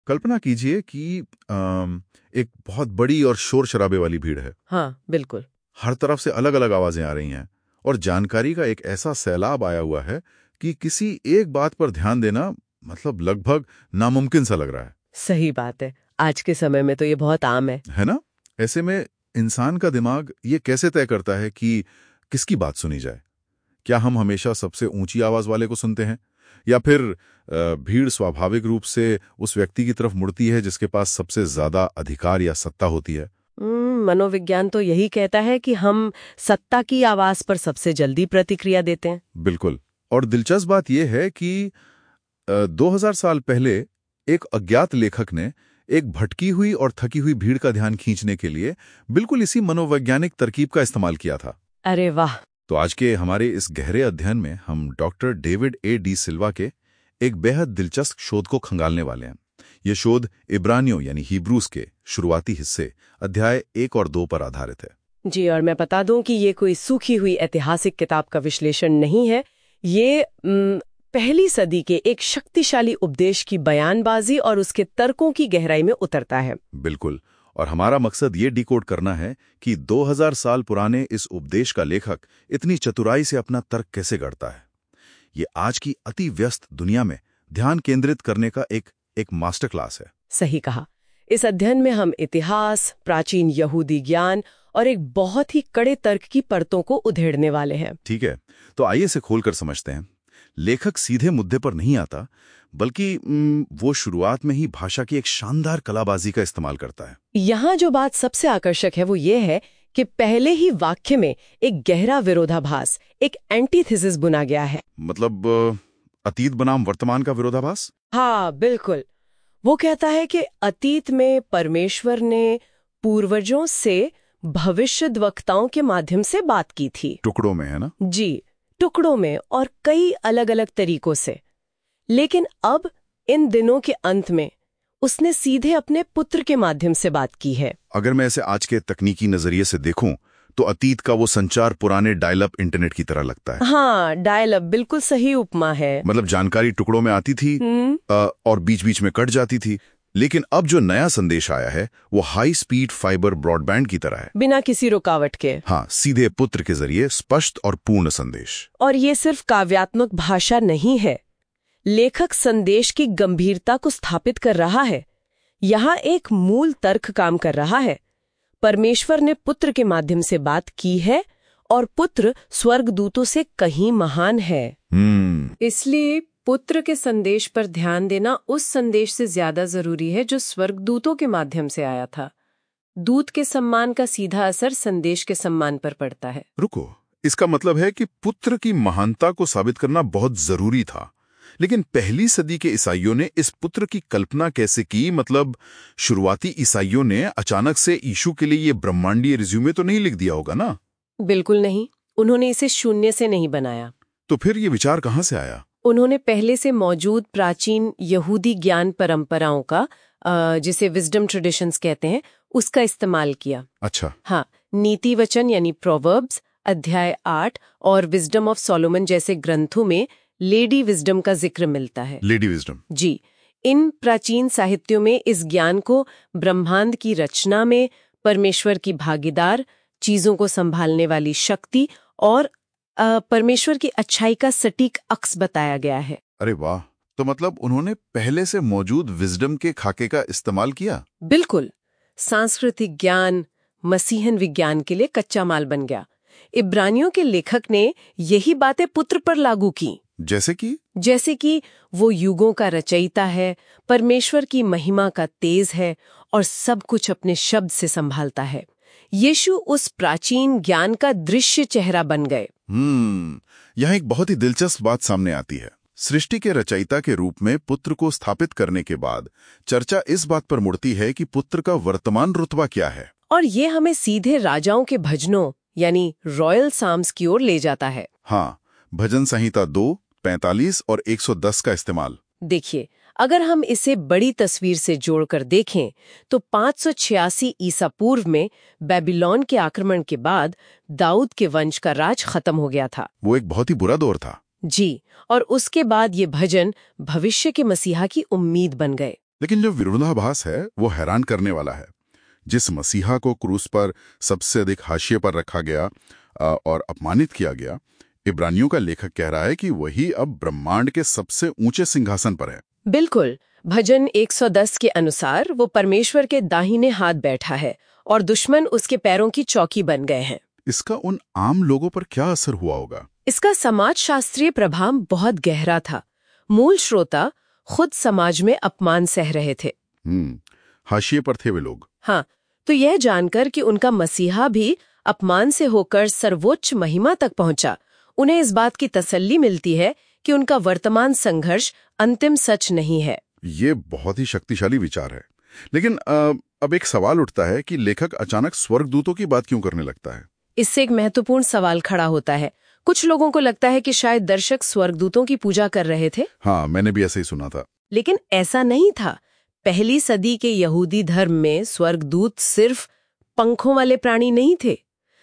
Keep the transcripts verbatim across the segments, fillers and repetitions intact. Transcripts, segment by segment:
कल्पना कीजिए कि अम, एक बहुत बड़ी और शोर शराबे वाली भीड़ है। हाँ बिल्कुल। हर तरफ से अलग अलग आवाजें आ रही हैं और जानकारी का एक ऐसा सैलाब आया हुआ है कि किसी एक बात पर ध्यान देना मतलब लगभग नामुमकिन सा लग रहा है। सही बात है, आज के समय में तो ये बहुत आम है। है ना? ऐसे में इंसान का दिमाग ये कैसे तय करता है कि किसकी बात सुनी जाए? क्या हम हमेशा सबसे ऊंची आवाज वाले को सुनते हैं या फिर अ, भीड़ स्वाभाविक रूप से उस व्यक्ति की तरफ मुड़ती है जिसके पास सबसे ज्यादा अधिकार या सत्ता होती है? हम्म, मनोविज्ञान तो यही कहता है कि हम सत्ता की आवाज पर सबसे जल्दी प्रतिक्रिया देते हैं। बिल्कुल। और दिलचस्प बात यह है कि दो हज़ार साल पहले एक अज्ञात लेखक ने एक भटकी हुई और थकी हुई भीड़ का ध्यान खींचने के लिए बिल्कुल इसी मनोवैज्ञानिक तरकीब का इस्तेमाल किया था। अरे वाह। तो आज के हमारे इस गहरे अध्ययन में हम doctor David A D Silva के एक बेहद दिलचस्प शोध को खंगालने वाले हैं। यह शोध इब्रानियों यानी हिब्रूस के शुरुआती हिस्से अध्याय एक और दो पर आधारित है। जी, और मैं बता दूं कि ये कोई सूखी हुई ऐतिहासिक किताब का विश्लेषण नहीं है। ये म, पहली सदी के एक शक्तिशाली उपदेश की बयानबाजी और उसके तर्कों की गहराई में उतरता है। बिल्कुल। और हमारा मकसद ये डिकोड करना है कि दो हज़ार साल पुराने इस उपदेश का लेखक इतनी चतुराई से अपना तर्क कैसे गढ़ता है। ये आज की अति व्यस्त दुनिया में ध्यान केंद्रित करने का एक एक मास्टर क्लास है। सही कहा। इस अध्ययन में हम इतिहास, प्राचीन यहूदी ज्ञान और एक बहुत ही कड़े तर्क की परतों को उधेड़ने वाले हैं। ठीक है, तो आइए इसे खोलकर समझते हैं। लेखक सीधे मुद्दे पर नहीं आता, बल्कि उम, वो शुरुआत में ही भाषा की एक शानदार कलाबाजी का इस्तेमाल करता है। यहाँ जो बात सबसे आकर्षक है वो ये है कि पहले ही वाक्य में एक गहरा विरोधाभास, एक एंटीथेसिस बुना गया है। मतलब अ, अतीत बनाम वर्तमान का विरोधाभास। हाँ बिल्कुल। वो कहता है कि अतीत में परमेश्वर ने पूर्वजों से भविष्यद्वक्ताओं के माध्यम से बात की थी। टुकड़ों में, है ना? जी, टुकड़ों में और कई अलग अलग तरीकों से। लेकिन अब इन दिनों के अंत में उसने सीधे अपने पुत्र के माध्यम से बात की है। अगर मैं इसे आज के तकनीकी नजरिए से देखूं, तो अतीत का वो संचार पुराने डायल अप इंटरनेट की तरह लगता है। हाँ, डायल अप बिल्कुल सही उपमा है। मतलब जानकारी टुकड़ों में आती थी आ, और बीच बीच में कट जाती थी। लेकिन अब जो नया संदेश आया है वो हाई स्पीड फाइबर ब्रॉडबैंड की तरह है, बिना किसी रुकावट के। हाँ, सीधे पुत्र के जरिए स्पष्ट और पूर्ण संदेश। और ये सिर्फ काव्यात्मक भाषा नहीं है, लेखक संदेश की गंभीरता को स्थापित कर रहा है। यहाँ एक मूल तर्क काम कर रहा है। परमेश्वर ने पुत्र के माध्यम से बात की है और पुत्र स्वर्गदूतों से कहीं महान है। हम्म इसलिए पुत्र के संदेश पर ध्यान देना उस संदेश से ज्यादा जरूरी है जो स्वर्गदूतों के माध्यम से आया था। दूत के सम्मान का सीधा असर संदेश के सम्मान पर पड़ता है। रुको, इसका मतलब है कि पुत्र की महानता को साबित करना बहुत जरूरी था। लेकिन पहली सदी के ईसाइयों ने इस पुत्र की कल्पना कैसे की? मतलब शुरुआती ईसाइयों ने अचानक से यीशु के लिए ये ब्रह्मांडीय रिज्यूमे तो नहीं लिख दिया होगा ना? बिल्कुल नहीं, उन्होंने इसे शून्य से नहीं बनाया। तो फिर ये विचार कहाँ से आया? उन्होंने पहले से मौजूद प्राचीन यहूदी ज्ञान परंपराओं का, जिसे विजडम ट्रेडिशंस कहते हैं, उसका इस्तेमाल किया। अच्छा। हाँ, नीति वचन यानी प्रोवर्ब्स अध्याय आठ और विजडम ऑफ सोलोमन जैसे ग्रंथों में लेडी विजडम का जिक्र मिलता है। Lady wisdom. जी, इन प्राचीन साहित्यों में इस ज्ञान को ब्रह्मांड की रचना में परमेश्वर की भागीदार, चीजों को संभालने वाली शक्ति और आ, परमेश्वर की अच्छाई का सटीक अक्स बताया गया है। अरे वाह! तो मतलब उन्होंने पहले से मौजूद विजडम के खाके का इस्तेमाल किया। बिल्कुल। सांस्कृतिक ज्ञान मसीहन विज्ञान के लिए कच्चा माल बन गया। इब्रानियों के लेखक ने यही बातें पुत्र पर लागू की। जैसे कि जैसे कि वो युगों का रचयिता है, परमेश्वर की महिमा का तेज है और सब कुछ अपने शब्द से संभालता है। यीशु उस प्राचीन ज्ञान का दृश्य चेहरा बन गए। हम्म यहाँ एक बहुत ही दिलचस्प बात सामने आती है। सृष्टि के रचयिता के रूप में पुत्र को स्थापित करने के बाद चर्चा इस बात पर मुड़ती है कि पुत्र का वर्तमान रुतबा क्या है। और ये हमें सीधे राजाओं के भजनों यानी रॉयल साम्स की ओर ले जाता है। हाँ, भजन संहिता दो, पैंतालीस और एक सौ दस का इस्तेमाल। देखिए, अगर हम इसे बड़ी तस्वीर से जोड़कर देखें तो पाँच सौ छियासी ईसा पूर्व में बेबीलोन के आक्रमण के बाद दाऊद के वंश का राज खत्म हो गया था। वो एक बहुत ही बुरा दौर था। जी, और उसके बाद ये भजन भविष्य के मसीहा की उम्मीद बन गए। लेकिन जो विरोधाभास है वो हैरान करने वाला है। जिस मसीहा को क्रूस पर सबसे अधिक हाशिए पर रखा गया और अपमानित किया गया, इब्रानियों का लेखक कह रहा है कि वही अब ब्रह्मांड के सबसे ऊंचे सिंहासन पर है। बिल्कुल। भजन एक सौ दस के अनुसार वो परमेश्वर के दाहिने हाथ बैठा है और दुश्मन उसके पैरों की चौकी बन गए हैं। इसका उन आम लोगों पर क्या असर हुआ होगा? इसका समाजशास्त्रीय प्रभाव बहुत गहरा था। मूल श्रोता खुद समाज में अपमान सह रहे थे। हम्म हाशिए पर थे वे लोग। हाँ, तो यह जानकर कि उनका मसीहा भी अपमान से होकर सर्वोच्च महिमा तक पहुंचा, उन्हें इस बात की तसल्ली मिलती है कि उनका वर्तमान संघर्ष अंतिम सच नहीं है। ये बहुत ही शक्तिशाली विचार है। लेकिन आ, अब एक सवाल उठता है कि लेखक अचानक स्वर्गदूतों की बात क्यों करने लगता है? इससे एक महत्वपूर्ण सवाल खड़ा होता है। कुछ लोगों को लगता है कि शायद दर्शक स्वर्गदूतों की पूजा कर रहे थे। हाँ, मैंने भी ऐसे ही सुना था। लेकिन ऐसा नहीं था। पहली सदी के यहूदी धर्म में स्वर्गदूत सिर्फ पंखों वाले प्राणी नहीं थे।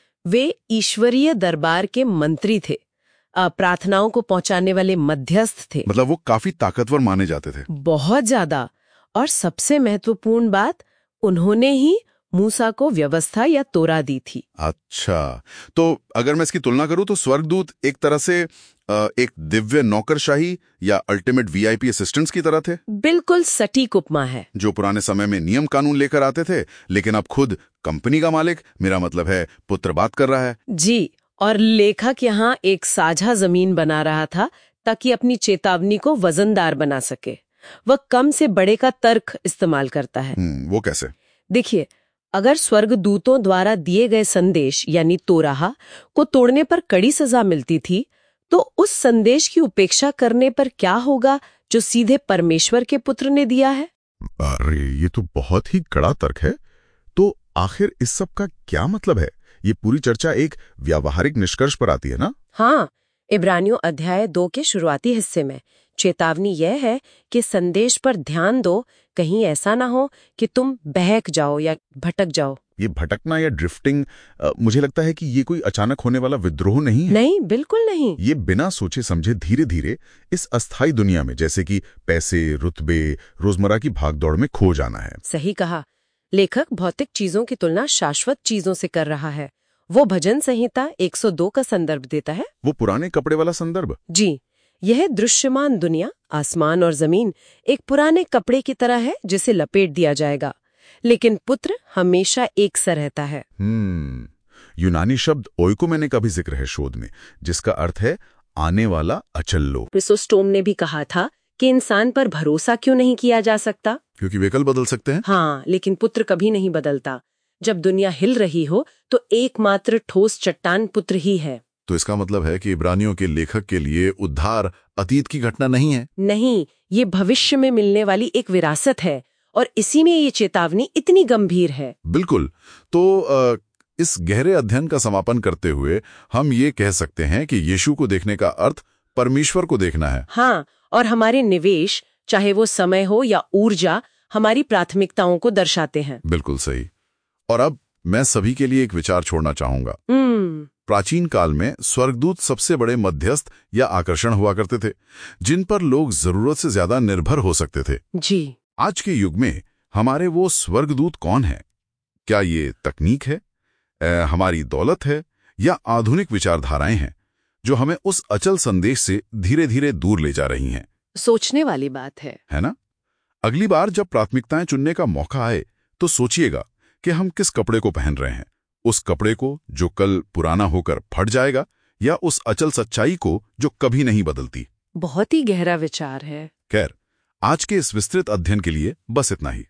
वे ईश्वरीय दरबार के मंत्री थे, प्रार्थनाओं को पहुंचाने वाले मध्यस्थ थे। मतलब वो काफी ताकतवर माने जाते थे। बहुत ज्यादा। और सबसे महत्वपूर्ण बात, उन्होंने ही मूसा को व्यवस्था या तोरा दी थी। अच्छा, तो अगर मैं इसकी तुलना करूं तो स्वर्गदूत एक तरह से एक दिव्य नौकरशाही या अल्टीमेट वीआईपी असिस्टेंट्स की तरह थे। बिल्कुल सटीक उपमा है। जो पुराने समय में नियम कानून लेकर आते थे, लेकिन अब खुद कंपनी का मालिक, मेरा मतलब है पुत्र, बात कर रहा है। जी, और लेखक यहाँ एक साझा जमीन बना रहा था ताकि अपनी चेतावनी को वजनदार बना सके। वह कम से बड़े का तर्क इस्तेमाल करता है। वो कैसे? देखिए, अगर स्वर्गदूतों द्वारा दिए गए संदेश यानी तोराह को तोड़ने पर कड़ी सजा मिलती थी, तो उस संदेश की उपेक्षा करने पर क्या होगा जो सीधे परमेश्वर के पुत्र ने दिया है? अरे, ये तो बहुत ही कड़ा तर्क है। तो आखिर इस सब का क्या मतलब है? ये पूरी चर्चा एक व्यावहारिक निष्कर्ष पर आती है ना? हाँ, इब्रानियों अध्याय दो के शुरुआती हिस्से में चेतावनी यह है कि संदेश पर ध्यान दो, कहीं ऐसा ना हो कि तुम बहक जाओ या भटक जाओ। ये भटकना या ड्रिफ्टिंग, मुझे लगता है कि ये कोई अचानक होने वाला विद्रोह नहीं है। नहीं, बिल्कुल नहीं। ये बिना सोचे समझे धीरे धीरे इस अस्थायी दुनिया में, जैसे कि पैसे, रुतबे, रोजमर्रा की भागदौड़ में खो जाना है। सही कहा। लेखक भौतिक चीजों की तुलना शाश्वत चीजों से कर रहा है। वो भजन संहिता एक सौ दो का संदर्भ देता है। वो पुराने कपड़े वाला संदर्भ? जी, यह दृश्यमान दुनिया, आसमान और जमीन एक पुराने कपड़े की तरह है जिसे लपेट दिया जाएगा, लेकिन पुत्र हमेशा एक सा रहता है। हम्म यूनानी शब्द ओइकोमेने का भी जिक्र है शोध में, जिसका अर्थ है आने वाला अचल्लो। क्रिसोस्टोम ने भी कहा था कि इंसान पर भरोसा क्यों नहीं किया जा सकता, क्योंकि वे कल बदल सकते हैं। हाँ, लेकिन पुत्र कभी नहीं बदलता। जब दुनिया हिल रही हो तो एकमात्र ठोस चट्टान पुत्र ही है। तो इसका मतलब है कि इब्रानियों के लेखक के लिए उद्धार अतीत की घटना नहीं है। नहीं, ये भविष्य में मिलने वाली एक विरासत है, और इसी में ये चेतावनी इतनी गंभीर है। बिल्कुल। तो आ, इस गहरे अध्ययन का समापन करते हुए हम ये कह सकते हैं कि यीशु को देखने का अर्थ परमेश्वर को देखना है। हाँ, और हमारे निवेश, चाहे वो समय हो या ऊर्जा, हमारी प्राथमिकताओं को दर्शाते हैं। बिल्कुल सही। और अब मैं सभी के लिए एक विचार छोड़ना चाहूंगा। प्राचीन काल में स्वर्गदूत सबसे बड़े मध्यस्थ या आकर्षण हुआ करते थे, जिन पर लोग जरूरत से ज्यादा निर्भर हो सकते थे। जी। आज के युग में हमारे वो स्वर्गदूत कौन है? क्या ये तकनीक है, ए, हमारी दौलत है, या आधुनिक विचारधाराएं हैं जो हमें उस अचल संदेश से धीरे धीरे दूर ले जा रही हैं? सोचने वाली बात है, है ना? अगली बार जब प्राथमिकताएं चुनने का मौका आए तो सोचिएगा कि हम किस कपड़े को पहन रहे हैं। उस कपड़े को जो कल पुराना होकर फट जाएगा, या उस अचल सच्चाई को जो कभी नहीं बदलती। बहुत ही गहरा विचार है। खैर, आज के इस विस्तृत अध्ययन के लिए बस इतना ही।